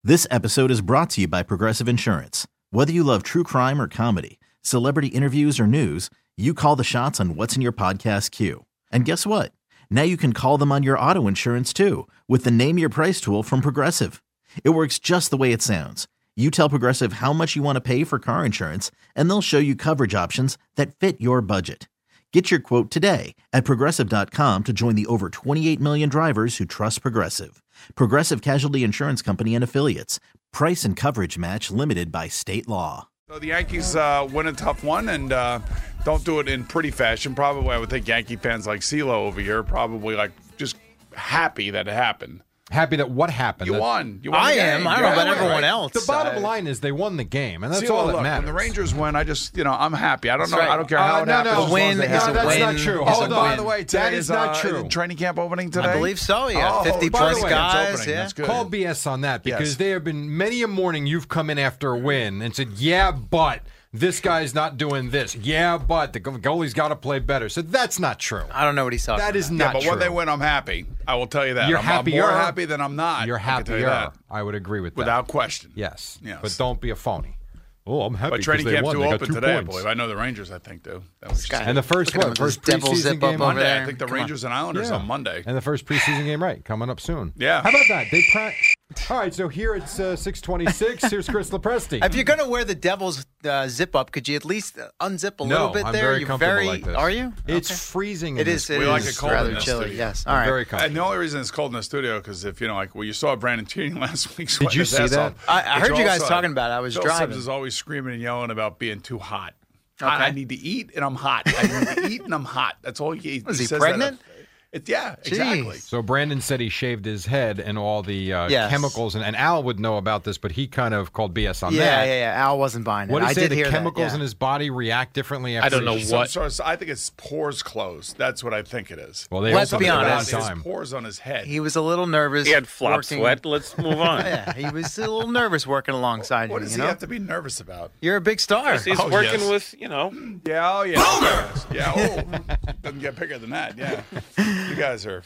This episode is brought to you by Progressive Insurance. Whether you love true crime or comedy, celebrity interviews or news, you call the shots on what's in your podcast queue. And guess what? Now you can call them on your auto insurance too with the Name Your Price tool from Progressive. It works just the way it sounds. You tell Progressive how much you want to pay for car insurance, and they'll show you coverage options that fit your budget. Get your quote today at Progressive.com to join the over 28 million drivers who trust Progressive. Progressive Casualty Insurance Company and Affiliates. Price and coverage match limited by state law. So the Yankees win a tough one and don't do it in pretty fashion. Probably, I would think Yankee fans like CeeLo over here probably like just happy that it happened. Happy that what happened? You won. I am. I don't know about everyone else. The bottom line is they won the game, and that's CeeLo, all that look, matters. When the Rangers win, I'm happy. I don't know. Right. I don't care how it happens. A win is a that's win. not true. is Hold a on. win. By the way, today That is not true. Training camp opening today? I believe so. Yeah, 50-plus guys. Yeah. That's good. Call BS on that because Yes. there have been many a morning you've come in after a win and said, yeah, but this guy's not doing this. Yeah, but the goalie's got to play better. So that's not true. I don't know what he's talking about. That is Yeah, not but true. when they win, I'm happy. I will tell you that. You're I'm happier. more happy than I'm not. You're I can tell you happier. that. I would agree with that. Without question. Yes. Yes. But don't be a phony. Oh, I'm happy But because training they camp's won. too They got open 2 today, I points. believe. I know the Rangers, I think, do. That was just And the first Look at what? them, First those devil preseason zip game up over Monday. there. I think the Come on. Rangers and Islanders on Monday. And the first preseason game, right, coming up soon. Yeah. How about that? All right, so here it's 6:26. Here's Chris Lepresti. If you're going to wear the Devil's zip up, could you at least unzip a little bit I'm there? very You're comfortable like this. Are you? It's Okay. freezing. It in is. this It We place. like is it cold in rather this chilly. studio. Yes. All right. Very comfortable. And the only reason it's cold in the studio because if you saw Brandon Tierney last week. Did you his see ass that? off. I heard But you guys also- talking about it. I was Phil driving. Sims is always screaming and yelling about being too hot. Okay. I need to eat and I'm hot. I need to eat and I'm hot. That's all he Was he says. pregnant? Yeah, exactly. Jeez. So Brandon said he shaved his head and all the Yes. chemicals, and Al would know about this, but he kind of called BS on Yeah. that. Al wasn't buying it. What did he I say? did The hear chemicals that. in his body react differently. After I don't know what. I think it's pores closed. That's what I think it is. Well, they Let's also be did it honest. one His time. pores on his head. He was a little nervous. He had flop working- sweat. Let's move on. Yeah, he was a little nervous working alongside What you. does You he know, have to be nervous about? you're a big star. He's Oh, working yes. with, Yeah, oh yeah. Yeah, oh. Doesn't get bigger than that, yeah. You guys are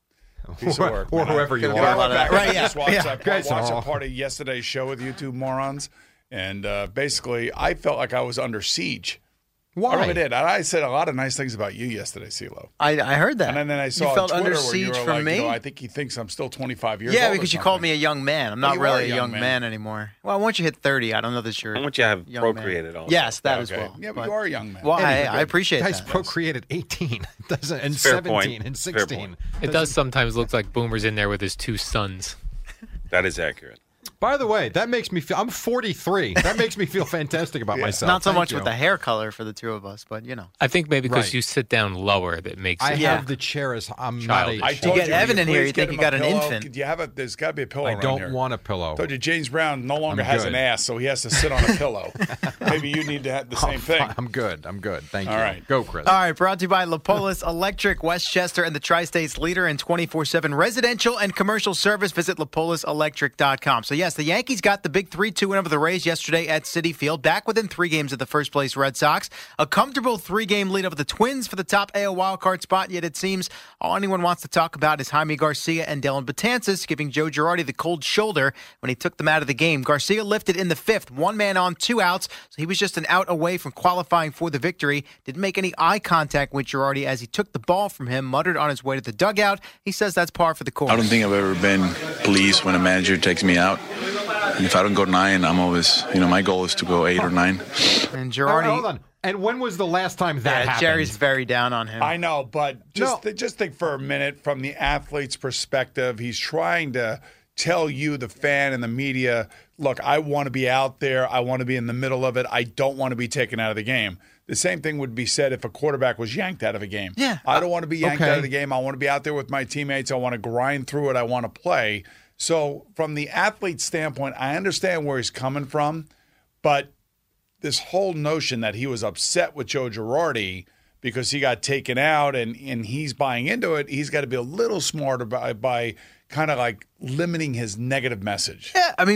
a piece of work. Or man. whoever you know, are. I went back Right, and yeah. just watched, Yeah. I Guys watched are a all- part of yesterday's show with you two morons, and basically I felt like I was under siege. Why? I really did. I said a lot of nice things about you yesterday, CeeLo. I heard that. And then I saw you on felt Twitter under where you siege were from like, me. I think he thinks I'm still 25 years Yeah, old. because you called me a young man. I'm not you are really a a young young man. man anymore. Well, once you hit 30, I don't know that you're. I want you to have young man. procreated also. Yes, that Yeah, as okay. well. Yeah, but you are a young man. Well, Hey, I appreciate guys that. procreated 18, doesn't, and Fair 17, point. and Fair 16. point. It does sometimes look like Boomer's in there with his 2 sons. That is accurate. By the way, that makes me feel. I'm 43. That makes me feel fantastic about myself. Not so Thank much you. with the hair color for the two of us, but I think maybe because Right. you sit down lower that makes I it. have the chair as I'm Childish. not I a. told get you, Evan in here, please you think get you him got a an pillow. infant. Do you have a? There's got to be a pillow I around don't here. want a pillow. Told you James Brown no longer I'm has good. an ass, so he has to sit on a pillow. Maybe you need to have the same thing. I'm good. I'm good. Thank you. All right. Go, Chris. All right, brought to you by Lapolis Electric, Westchester, and the Tri-State's leader in 24/7 residential and commercial service. Visit lapoliselectric.com. So, yes, the Yankees got the big 3-2 win over the Rays yesterday at Citi Field, back within 3 games of the first-place Red Sox. A comfortable 3-game lead over the Twins for the top AL wildcard spot, yet it seems all anyone wants to talk about is Jaime Garcia and Dylan Betances giving Joe Girardi the cold shoulder when he took them out of the game. Garcia lifted in the 5th, 1 man on, 2 outs, so he was just an out away from qualifying for the victory. Didn't make any eye contact with Girardi as he took the ball from him, muttered on his way to the dugout. He says that's par for the course. I don't think I've ever been pleased when a manager takes me out. And if I don't go 9, I'm always, my goal is to go 8 or 9. And All right, Girardi, hold on. And when was the last time that happened? Jerry's very down on him. I know, but just think for a minute from the athlete's perspective. He's trying to tell you, the fan and the media, look, I want to be out there. I want to be in the middle of it. I don't want to be taken out of the game. The same thing would be said if a quarterback was yanked out of a game. Yeah. I don't want to be yanked Okay. out of the game. I want to be out there with my teammates. I want to grind through it. I want to play. So from the athlete's standpoint, I understand where he's coming from, but this whole notion that he was upset with Joe Girardi because he got taken out and he's buying into it, he's got to be a little smarter by kind of like limiting his negative message. Yeah, I mean, but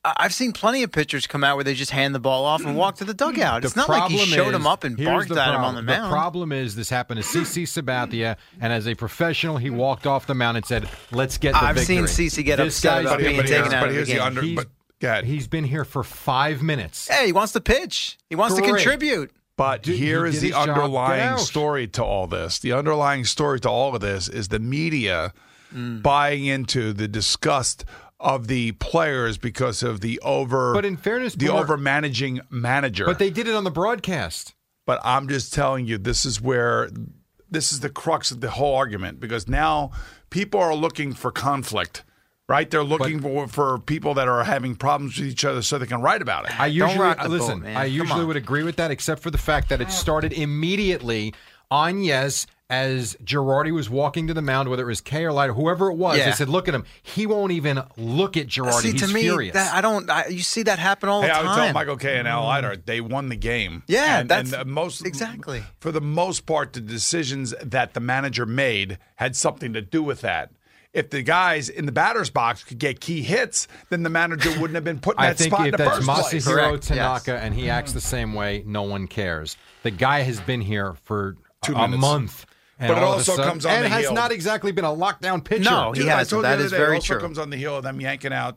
I've seen plenty of pitchers come out where they just hand the ball off and walk to the dugout. It's The not like he problem showed is- him up and here's barked the at him problem. on the mound. The problem is this happened to CC Sabathia, and as a professional, he walked off the mound and said, "Let's get the I've victory." seen CC get This upset guy's about been being here- taken out of the game. He's- Go ahead. He's been here for 5 minutes. Hey, he wants to pitch. He wants to Great. contribute. But He here is did the his job. Get underlying out. story to all this. The underlying story to all of this is the media buying into the disgust of the players because of the But in fairness, the Boomer- over managing manager. But they did it on the broadcast. But I'm just telling you, this is the crux of the whole argument, because now people are looking for conflict, right? They're looking for people that are having problems with each other so they can write about it. I usually rock the listen. boat, man. I Come usually on. would agree with that, except for the fact that it started immediately on Yes as Girardi was walking to the mound, whether it was Kay or Leiter, whoever it was. Yeah. They said, "Look at him. He won't even look at Girardi. See, He's to me, furious." you see that happen all Hey, the I would tell time. Michael Kay and Al Leiter, they won the game. Yeah, and that's the most exactly. For the most part, the decisions that the manager made had something to do with that. If the guys in the batter's box could get key hits, then the manager wouldn't have been put in I that think spot in if the that's first place. Masahiro Correct, Tanaka yes. and he acts the same way, no one cares. The guy has been here for 2 a minutes. month. And But it all of a also sudden- comes on and the has heel. not exactly been a lockdown pitcher. No, he Dude, I hasn't. told you That the is other day, very it also true. comes on the heel of them yanking out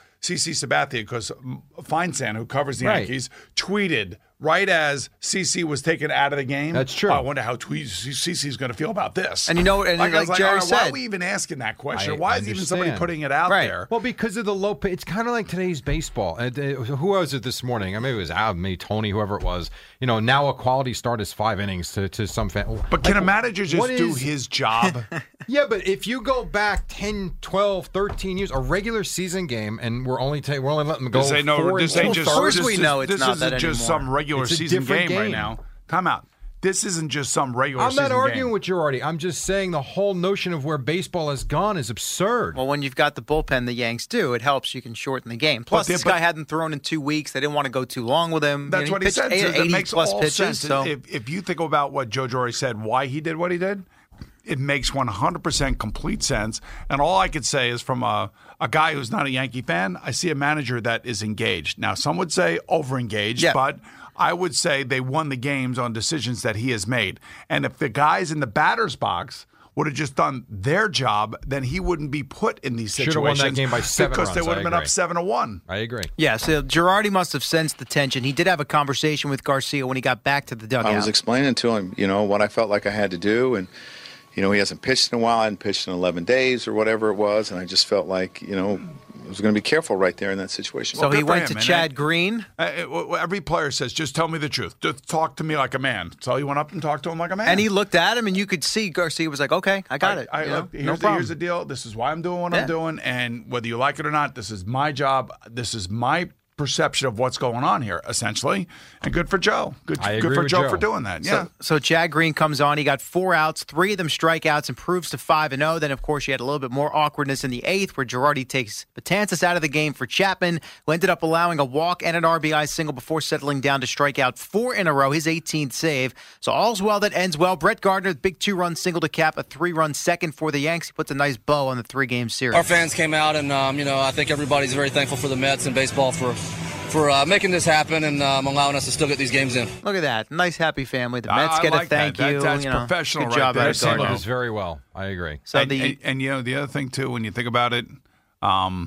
CC Sabathia because Feinstein, who covers the Right. Yankees, tweeted right as CC was taken out of the game. That's true. "Oh, I wonder how CC is going to feel about this. And you know, and I was like Jerry all right, why said- are we even asking that question? I Why is even somebody understand. putting it out Right. there? Well, because of the low pay. It's kind of like today's baseball. Who was it this morning? Maybe it was Al, me, Tony, whoever it was. Now a quality start is 5 innings to some fan. But can a manager just what do is- his job? Yeah, but if you go back 10, 12, 13 years, a regular season game, and we're only letting them go This ain't no. 4 This and ain't two just. Of course this we is- know it's this not isn't that just anymore. some regular It's a season different game right game. now. Time out. This isn't just some regular I'm season not arguing game. with Girardi. I'm just saying the whole notion of where baseball has gone is absurd. Well, when you've got the bullpen the Yanks do, it helps. You can shorten the game. Plus, But this but- guy hadn't thrown in 2 weeks. They didn't want to go too long with him. That's what he pitched said. 80 It makes plus all pitches. sense. So If you think about what Joe Girardi said, why he did what he did, it makes 100% complete sense. And all I could say is from a guy who's not a Yankee fan, I see a manager that is engaged. Now, some would say over-engaged, Yeah. but I would say they won the games on decisions that he has made. And if the guys in the batter's box would have just done their job, then he wouldn't be put in these Should have situations. won that game by 7 because they runs, would I have been agree. up 7-1. I agree. yeah, so Girardi must have sensed the tension. He did have a conversation with Garcia when he got back to the dugout. I was explaining to him, what I felt like I had to do, and he hasn't pitched in a while. I hadn't pitched in 11 days or whatever it was, and I just felt like, I was going to be careful right there in that situation. So he good for went to him, and Chad Green. Every player says, just tell me the truth. Just talk to me like a man. So he went up and talked to him like a man. And he looked at him, and you could see Garcia was like, okay, I got it. Look, No problem. here's the deal. This is why I'm doing what Yeah. I'm doing. And whether you like it or not, this is my job. This is my perception of what's going on here, essentially. And good for Joe. I Good agree for with Joe Joe. for doing that. Yeah. So Chad Green comes on. He got 4 outs, 3 of them strikeouts, improves to 5-0. Then, of course, you had a little bit more awkwardness in the 8th where Girardi takes Betances out of the game for Chapman, who ended up allowing a walk and an RBI single before settling down to strike out 4 in a row, his 18th save. So all's well that ends well. Brett Gardner, big 2-run single to cap a 3-run second for the Yanks. He puts a nice bow on the 3-game series. Our fans came out, and I think everybody's very thankful for the Mets and baseball for making this happen and allowing us to still get these games in. Look at that. Nice, happy family. The I Mets get like a thank that. you. That's professional good right job there. out They of Sam. handled Gardner. this very well. I agree. So and, the and the other thing, too, when you think about it, how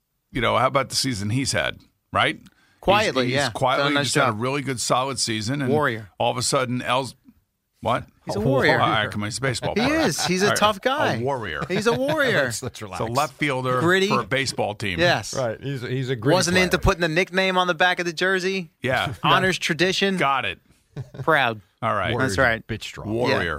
about the season he's had, right? Quietly, he's yeah. quietly Done a nice just had a job. really good, solid season. And Warrior. All of a sudden, what? He's a warrior. All right, come on, he's a baseball He player. is. He's a All right, tough guy. A warrior. He's a warrior. Let's relax. It's a left fielder Gritty. for a baseball team. Yes. Right. He's a great Wasn't player. into putting the nickname on the back of the jersey. Yeah. Honors tradition. Got it. Proud. All right. Warrior's That's right. a bitch strong. Warrior.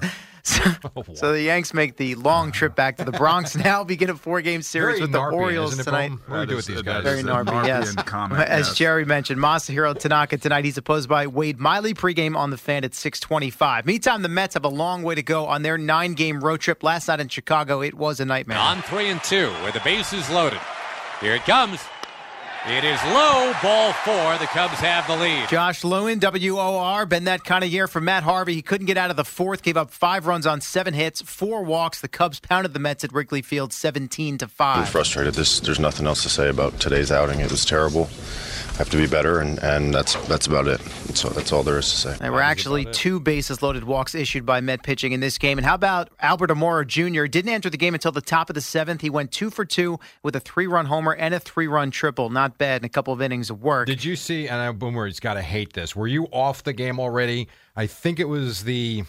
So the Yanks make the long trip back to the Bronx now, begin a 4-game series Very with the narpy, Orioles isn't it, tonight. Boom? What do we do with these guys? Very narpy, yes. As Jerry mentioned, Masahiro Tanaka tonight. He's opposed by Wade Miley. Pregame on the Fan at 6:25. Meantime, the Mets have a long way to go on their 9-game road trip. Last night in Chicago, it was a nightmare. On 3-2 with the bases loaded. Here it comes. It is low, ball 4. The Cubs have the lead. Josh Lewin, WOR, been that kind of year for Matt Harvey. He couldn't get out of the fourth, gave up 5 runs on 7 hits, 4 walks. The Cubs pounded the Mets at Wrigley Field 17-5. I'm frustrated. There's nothing else to say about today's outing. It was terrible. I have to be better, and that's about it. So that's all there is to say. There were actually 2 bases-loaded walks issued by Met pitching in this game. And how about Albert Amora Jr.? Didn't enter the game until the top of the 7th. He went 2 for 2 with a 3-run homer and a 3-run triple. Not bad in a couple of innings of work. Did you see, and I know Boomer's got to hate this, were you off the game already? I think it was the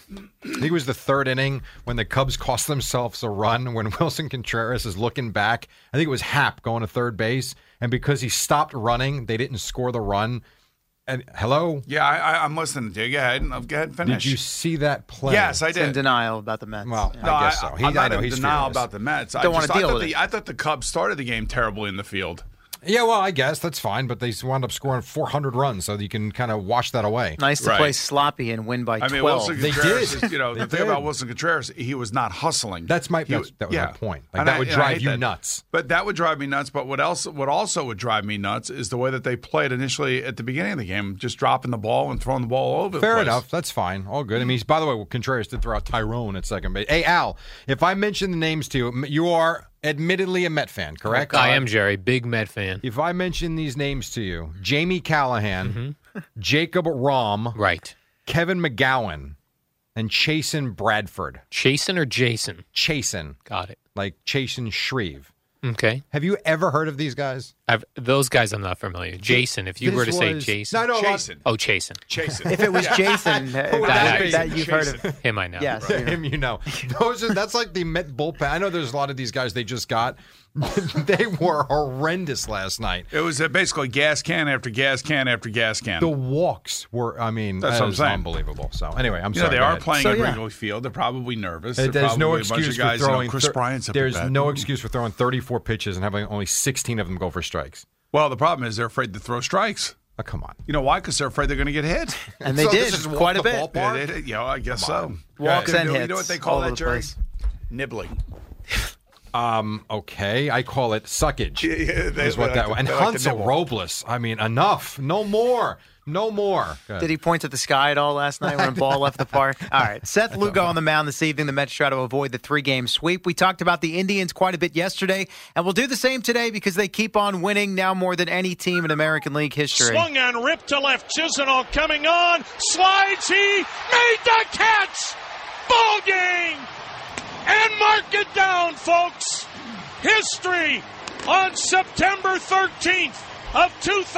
3rd inning when the Cubs cost themselves a run when Wilson Contreras is looking back. I think it was Happ going to third base, and because he stopped running, they didn't score the run. And hello? Yeah, I'm listening to you. Go ahead and finish. Did you see that play? Yes, I did. He's in denial about the Mets. Well, No, I guess so. I'm not in he's denial furious. about the Mets. Don't want to deal with it. I thought the Cubs started the game terribly in the field. Yeah, well, I guess that's fine, but they wound up scoring 400 runs, so you can kind of wash that away. Nice to play sloppy and win by 12. I mean, Wilson Contreras, They did. The thing about Wilson Contreras, he was not hustling. That was my point. Like, that would drive you nuts. But that would drive me nuts. But what also would drive me nuts is the way that they played initially at the beginning of the game, just dropping the ball and throwing the ball all over the place. Fair enough. That's fine. All good. I mean, by the way, Contreras did throw out Tyrone at second base. Hey, Al, if I mention the names to you, you are admittedly a Met fan, correct? I am, Jerry. Big Met fan. If I mention these names to you, Jamie Callahan, Jacob Rom, Right. Kevin McGowan, and Chasen Bradford. Chasen or Jason? Chasen. Got it. Like Chasen Shreve. Okay. Have you ever heard of these guys? Those guys I'm not familiar. Jason, if you were to say Jason. No, Chasen. Oh, Chasen. Chasen. If it was Jason, that you've heard of. Him I know. Yes. Him, you know. That's like the Met bullpen. I know there's a lot of these guys they just got. They were horrendous last night. It was basically gas can after gas can after gas can. The walks were, I mean, That's what I'm saying. Unbelievable. So anyway, I'm You sorry. know, they go are ahead. playing at Wrigley Field. They're probably nervous. They're There's no probably a bunch excuse of guys, for throwing. Chris Bryant's up There's at bat. no excuse for throwing 34 pitches and having only 16 of them go for strikes. Well, the problem is they're afraid to throw strikes. Oh, come on. You know why? Because they're afraid they're going to get hit. And they So did this is quite a walk bit. the ballpark? Yeah, they did. I guess so. Walks and You hits know what they call all that, over the Jerry? place. Nibbling. Okay, I call it suckage. Is what that was. And they like to Hansel nibble. Robles. I mean, enough. No more. No more. Go ahead. Did he point at the sky at all last night when a ball left the park? All right. Seth Lugo on the mound this evening. The Mets try to avoid the 3-game sweep. We talked about the Indians quite a bit yesterday, and we'll do the same today because they keep on winning now more than any team in American League history. Swung and ripped to left. Chisenhall coming on. Slides. He made the catch. Ball game. And mark it down, folks. History on September 13th. Of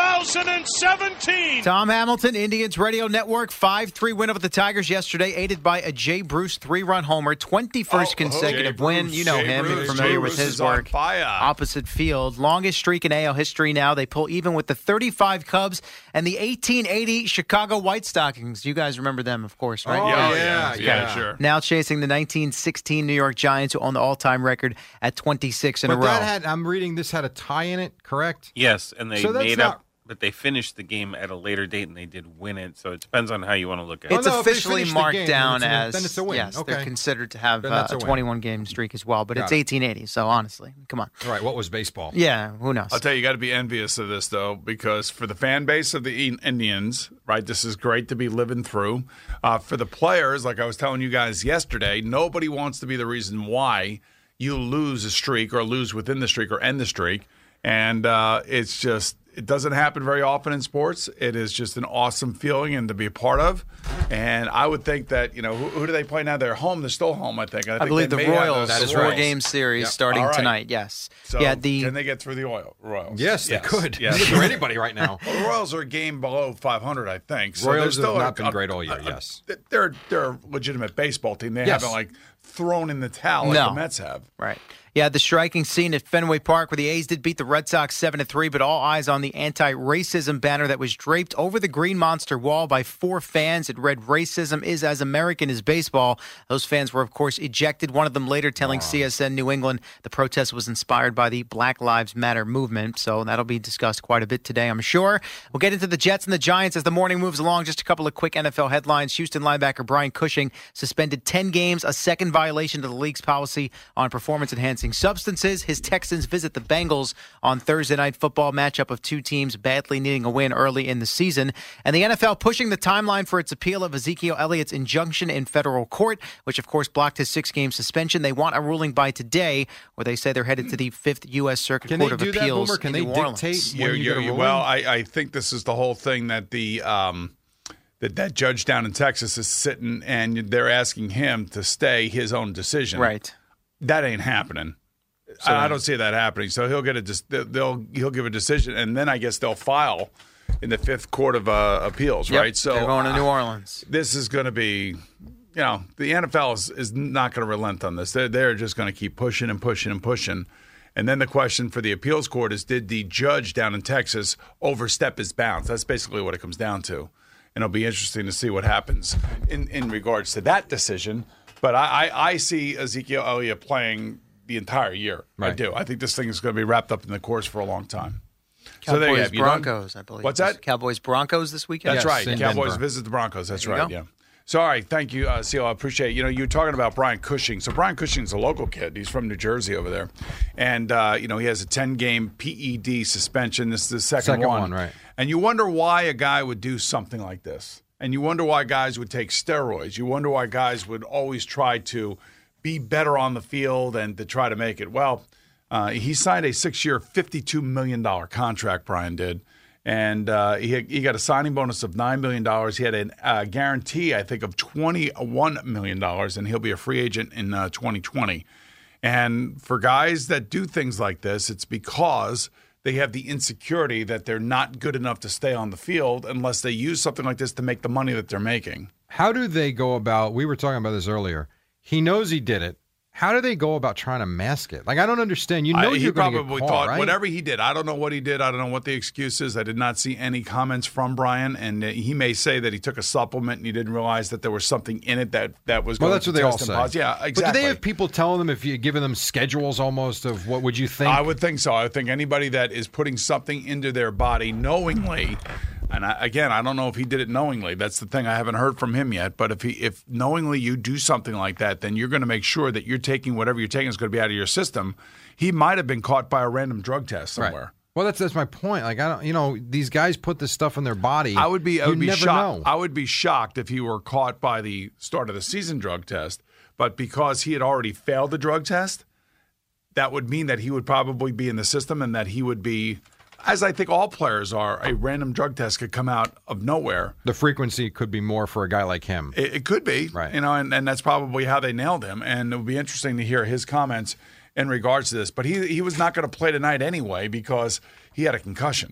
2017. Tom Hamilton, Indians Radio Network, 5-3 win over the Tigers yesterday, aided by a Jay Bruce 3-run homer, 21st consecutive win. You know him, you're familiar with his work. Opposite field. Longest streak in AL history now. They pull even with the 35 Cubs and the 1880 Chicago White Stockings. You guys remember them, of course, right? Oh, yeah, sure. Now chasing the 1916 New York Giants, who own the all-time record at 26 in a row. I'm reading this had a tie in it, correct? Yes, and they So that's made not- up, but they finished the game at a later date, and they did win it. So it depends on how you want to look at It's it. no, if they officially finish the marked game, down then as it's a win. yes, Okay. they're considered to have Then that's a a win. 21-game streak as well, but Got it's it. 1880. So honestly, come on. All right, what was baseball? Yeah, who knows? I'll tell you got to be envious of this, though, because for the fan base of the Indians, right, this is great to be living through. For the players, like I was telling you guys yesterday, nobody wants to be the reason why you lose a streak or lose within the streak or end the streak. And it's just, it doesn't happen very often in sports. It is just an awesome feeling and to be a part of. And I would think that, who do they play now? They're home. They're still home, I think. I believe the Royals, That is the right. 4-game series Yep. starting All right. tonight, yes. So yeah, can they get through the Royals? Yes, they could. Yes. They could do anybody right now. Well, the Royals are a game below 500, I think. So Royals they're still have not been great all year, yes. They're a legitimate baseball team. They Yes. haven't, thrown in the towel like No. the Mets have. Right. Yeah, the striking scene at Fenway Park where the A's did beat the Red Sox 7-3, but all eyes on the anti-racism banner that was draped over the Green Monster wall by 4 fans. It read, "Racism is as American as baseball." Those fans were, of course, ejected. One of them later telling CSN New England the protest was inspired by the Black Lives Matter movement. So that'll be discussed quite a bit today, I'm sure. We'll get into the Jets and the Giants as the morning moves along. Just a couple of quick NFL headlines. Houston linebacker Brian Cushing suspended 10 games, a second violation of the league's policy on performance-enhancing substances. His Texans visit the Bengals on Thursday Night Football, matchup of two teams badly needing a win early in the season. And the NFL pushing the timeline for its appeal of Ezekiel Elliott's injunction in federal court, which, of course, blocked his 6-game suspension. They want a ruling by today, where they say they're headed to the 5th U.S. Circuit Court of Appeals. Can they dictate when you get a ruling? Well, I think this is the whole thing that the that judge down in Texas is sitting and they're asking him to stay his own decision. Right. That ain't happening. So, I don't see that happening. So he'll he'll give a decision, and then I guess they'll file in the 5th Court of Appeals. Yep, right. So they're going to New Orleans. This is going to be. The NFL is not going to relent on this. They're just going to keep pushing and pushing and pushing. And then the question for the appeals court is, did the judge down in Texas overstep his bounds? That's basically what it comes down to. And it'll be interesting to see what happens in regards to that decision. But I see Ezekiel Elliott playing the entire year. Right. I do. I think this thing is going to be wrapped up in the course for a long time. Cowboys, Broncos, I believe. What's that? Cowboys, Broncos this weekend? That's right. Cowboys Denver. visit the Broncos. That's right, yeah. So, all right, thank you, Seal. I appreciate it. You were talking about Brian Cushing. So Brian Cushing's a local kid. He's from New Jersey over there. And, he has a 10-game PED suspension. This is the second one. Right. And you wonder why a guy would do something like this. And you wonder why guys would take steroids. You wonder why guys would always try to be better on the field and to try to make it. Well, he signed a 6-year, $52 million contract, Brian did. And he got a signing bonus of $9 million. He had a guarantee, I think, of $21 million, and he'll be a free agent in 2020. And for guys that do things like this, it's because they have the insecurity that they're not good enough to stay on the field unless they use something like this to make the money that they're making. How do they go about, we were talking about this earlier, he knows he did it. How do they go about trying to mask it? Like, I don't understand. You're going to get caught, probably thought right? Whatever he did. I don't know what he did. I don't know what the excuse is. I did not see any comments from Brian, and he may say that he took a supplement and he didn't realize that there was something in it that was going to test him positive. Well, that's what they all say. Yeah, exactly. But do they have people telling them, if you're giving them schedules almost of what would you think? I would think so. I would think anybody that is putting something into their body knowingly. And I don't know if he did it knowingly. That's the thing. I haven't heard from him yet. But if knowingly you do something like that, then you're going to make sure that you're taking whatever you're taking is going to be out of your system. He might have been caught by a random drug test somewhere. Right. Well, that's my point. Like, I don't, these guys put this stuff in their body. I would be shocked. Know. I would be shocked if he were caught by the start of the season drug test. But because he had already failed the drug test, that would mean that he would probably be in the system and that he would be. As I think all players are, a random drug test could come out of nowhere. The frequency could be more for a guy like him. It could be, right? And that's probably how they nailed him. And it would be interesting to hear his comments in regards to this. But he was not going to play tonight anyway because he had a concussion.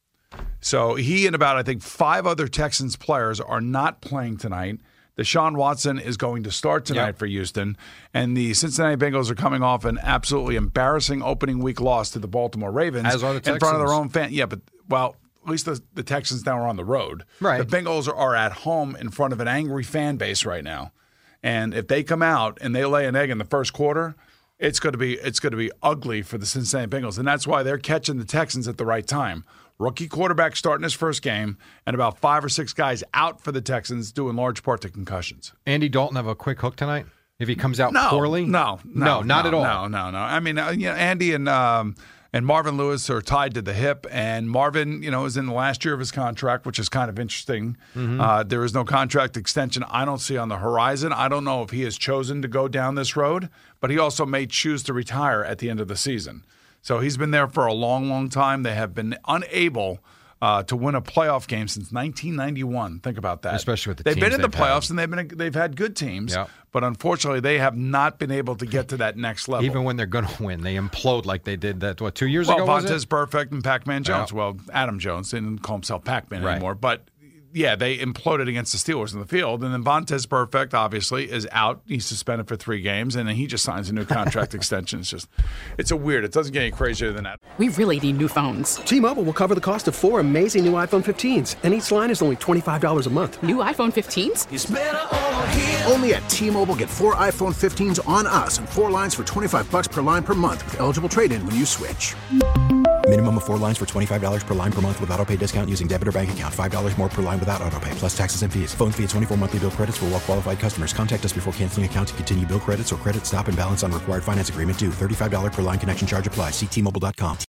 So he and about, I think, 5 other Texans players are not playing tonight. Deshaun Watson is going to start tonight for Houston. And the Cincinnati Bengals are coming off an absolutely embarrassing opening week loss to the Baltimore Ravens. As are the Texans. In front of their own fans. Yeah, but, well, at least the Texans now are on the road. Right. The Bengals are at home in front of an angry fan base right now. And if they come out and they lay an egg in the first quarter, it's going to be ugly for the Cincinnati Bengals. And that's why they're catching the Texans at the right time. Rookie quarterback starting his first game, and about 5 or 6 guys out for the Texans, due in large part to concussions. Andy Dalton have a quick hook tonight if he comes out poorly? No, not at all. No. I mean, Andy and Marvin Lewis are tied to the hip, and Marvin, is in the last year of his contract, which is kind of interesting. Mm-hmm. There is no contract extension I don't see on the horizon. I don't know if he has chosen to go down this road, but he also may choose to retire at the end of the season. So he's been there for a long, long time. They have been unable to win a playoff game since 1991. Think about that. Especially with the they've teams been in the playoffs and they've had good teams. Yep. But unfortunately, they have not been able to get to that next level. Even when they're going to win, they implode like they did 2 years ago. Well, Vontaze Burfict and Pac-Man Jones. Well, Adam Jones didn't call himself Pac-Man anymore, but. Yeah, they imploded against the Steelers in the field. And then Vontaze Burfict, obviously, is out. He's suspended for 3 games, and then he just signs a new contract extension. It doesn't get any crazier than that. We really need new phones. T-Mobile will cover the cost of 4 amazing new iPhone 15s, and each line is only $25 a month. New iPhone 15s? It's better over here. Only at T-Mobile, get 4 iPhone 15s on us and 4 lines for $25 per line per month with eligible trade-in when you switch. Minimum of 4 lines for $25 per line per month with autopay discount using debit or bank account. $5 more per line without autopay, plus taxes and fees. Phone fee at 24 monthly bill credits for well-qualified customers. Contact us before canceling account to continue bill credits or credit stop and balance on required finance agreement due. $35 per line connection charge applies. See T-Mobile.com.